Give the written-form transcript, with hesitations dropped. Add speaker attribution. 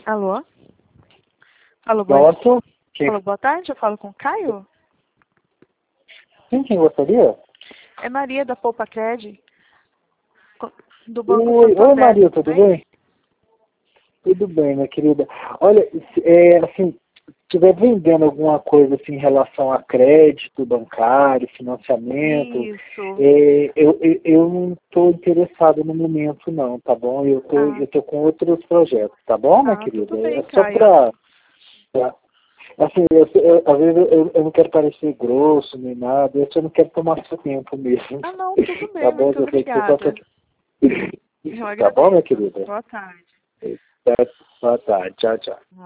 Speaker 1: Alô? Alô,
Speaker 2: Nossa,
Speaker 1: Alô, boa tarde, eu falo com o Caio?
Speaker 2: sim, quem gostaria?
Speaker 1: É Maria da Poupa Cred, do Banco
Speaker 2: Oi,
Speaker 1: Santander.
Speaker 2: Maria, tudo bem? Tudo bem, minha querida. Olha, assim, se estiver vendendo alguma coisa assim, em relação a crédito bancário, financiamento,
Speaker 1: Isso.
Speaker 2: eu não estou interessado no momento não, tá bom? Eu
Speaker 1: Ah,
Speaker 2: tô com outros projetos, tá bom, minha querida?
Speaker 1: tudo bem,
Speaker 2: É só
Speaker 1: Caio.
Speaker 2: assim, às vezes eu não quero parecer grosso nem nada, eu só não quero tomar seu tempo mesmo,
Speaker 1: Não, tudo
Speaker 2: tá
Speaker 1: bem,
Speaker 2: bom?
Speaker 1: muito
Speaker 2: Eu sei que você só
Speaker 1: obrigada.
Speaker 2: quer...
Speaker 1: Eu
Speaker 2: Tá bom, minha
Speaker 1: agradeço.
Speaker 2: querida?
Speaker 1: Boa tarde.
Speaker 2: Boa tarde. Tchau, tchau.